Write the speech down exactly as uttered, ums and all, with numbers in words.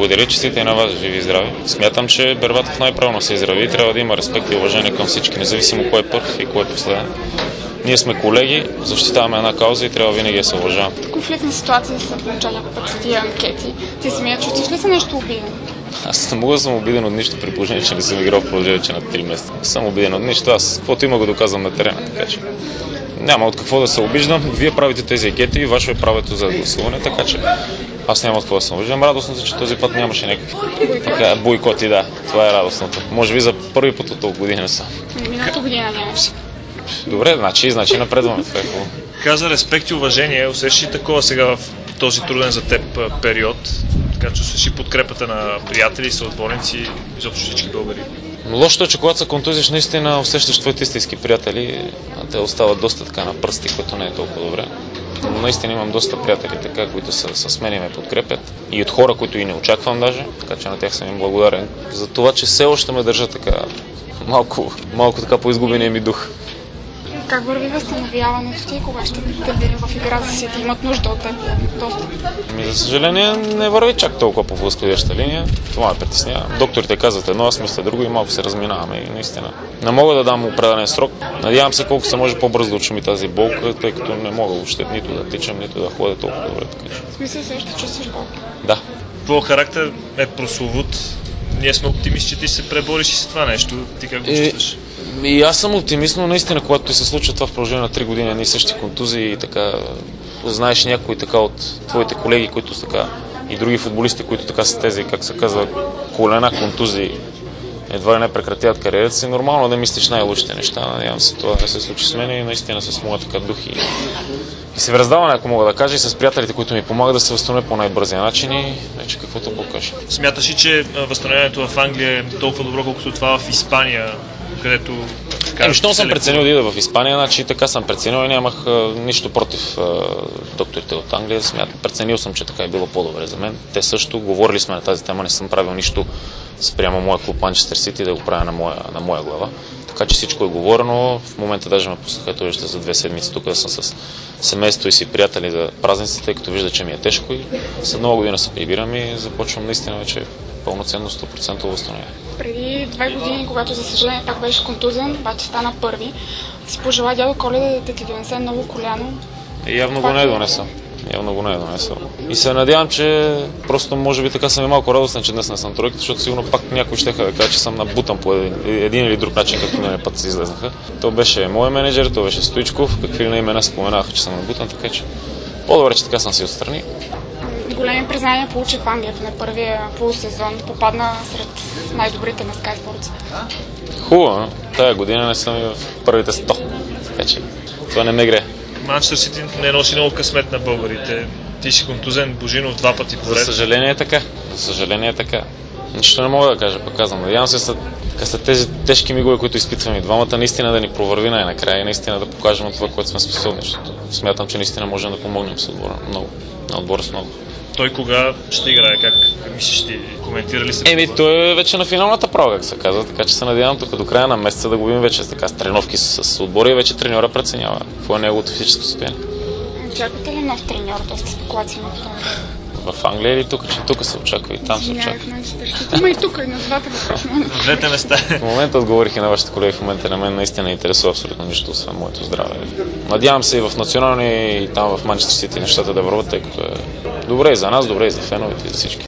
Благодаря, че сте и на вас, живи и здрави. Смятам, че Бербатов най-правилно се израви и трябва да има респект и уважение към всички, независимо кой е първ и кой е последен. Ние сме колеги, защитаваме една кауза и трябва винаги да се уважаваме. В конфликтна ситуация се получава някакъв път с тия анкети. Ти самият чувстваш ли се нещо обиден? Аз не мога да съм обиден от нищо, при положение, че не съм играл в продължение на три месеца. Не съм обиден от нищо, аз каквото има го доказвам на терена, така че няма от какво да се обиждам. Вие правите тези анкети и ваше е правето за гласуване, така че аз няма от какво да се обиждам. Радостното, че този път нямаше някакви така, бойкоти, да. Това е радостното. Може би за първи път от толкова година съм. Миналата година нямаше. Добре, значи, значи напредваме. Това е хубаво. Каза респект и уважение. Усещаш ли такова сега в този труден за теб период? Така че усещаш подкрепата на приятели, съотборници, изобщо всички българи? Лошото е, че когато се контузиш, наистина усещаш твоите истински приятели, а те остават доста така на пръсти, което не е толкова добре. Но наистина имам доста приятели, така, които са с мен и ме подкрепят. И от хора, които и не очаквам даже, така че на тях съм им благодарен. За това, че все още ме държа така малко, малко така по изгубения ми дух. Как върви възстановяването ти, кога ще те видим в игра за Сити? Имат нужда от теб доста? Ми, за съжаление, не върви чак толкова по възходяща линия. Това ме притеснява. Докторите казват едно, аз мисля друго и малко се разминаваме и наистина. Не мога да дам определен срок. Надявам се колко се може по-бързо да отшуми тази болка, тъй като не мога въобще нито да тичам, нито да ходя толкова добре. Така. В смисъл се още чувстваш болка? Да. Твоя характер е прословут. Ние сме оптимисти, че ти се пребориш и с това нещо. Ти как го чувстваш? И аз съм оптимист, но наистина, когато ти се случва това в продължение на три години, едни същи контузии и така, знаеш някои така от твоите колеги, които са така, и други футболисти, които така са тези, как се казва, колена контузии, едва ли не прекратяват кариерата си, нормално да мислиш най-лучшите неща. Надявам се това да се случи с мен и наистина с моя така дух и, и се раздаване, ако мога да кажа, и с приятелите, които ми помагат да се възстановя по най-бързия начин и вече каквото покажа. Смяташ ли, че възстановяването в Англия е толкова добро, колкото това в Испания, където... Еми, щом съм преценил да ида в Испания, значи така съм преценил и нямах а, нищо против а, докторите от Англия. Смятам, преценил съм, че така е било по-добре за мен. Те също, говорили сме на тази тема, не съм правил нищо спрямо моя клуб Манчестър Сити да го правя на моя, на моя глава. Така че всичко е говорено. В момента даже ме пуснаха той за две седмици тук да съм с семейство и си приятели за празниците, тъй като вижда, че ми е тежко и след нова година се прибирам и започвам наистина вече пълноценно сто процента възстановяване. Преди две години, когато за съжаление пак беше контузен, обаче стана първи, си пожела дядо Коледа да ти донесе ново коляно. И явно го не е донесъл. Явно го не е донесъл. И се надявам, че просто може би така съм и малко радостен, че днес не съм тройка, защото сигурно пак някой щеха да кажа, че съм набутан по един, един или друг начин, като миналия път се излезнаха. То беше мой менеджер, то беше Стоичков, какви на имена споменаха, че съм набутан, така че по-добре, че така съм си отстрани. Големи признания получи в Англия на първия полусезон. Попадна сред най-добрите на Sky Sports. Хубаво, тая година не съм и в първите сто. Така че това не ме гре. Манчестър Сити не носи много късмет на българите. Ти си контузен, Божинов два пъти поред. За съжаление е така. За съжаление е така. Нищо не мога да кажа, пък казвам. Надявам се след, след тези тежки мигове, които изпитваме и двамата, наистина да ни провърви най-накрая и наистина да покажем това, което сме способни. Защото смятам, че наистина можем да помогнем с отбора много. На отбора с много. Той кога ще играе? Как мислиш ти? Коментирали се? Еми, той е вече на финалната права, как се казва, така че се надявам тук до края на месеца да го видим вече така с тренировки с, с отбора и вече треньора преценява какво е неговото физическо състояние. Очаквате ли нов треньор? Доста спекулации на това. В Англия или тук? Че тук се очаква и там се очаква. Има и тук, и на двата въпроса. В двете места. В момента отговорих и на вашите колеги, в момента на мен наистина не интересува абсолютно нищо, освен моето здраве. Надявам се и в национални и там в Манчестър Сити нещата да върват, тъй като е добре и за нас, добре и за феновете и за всички.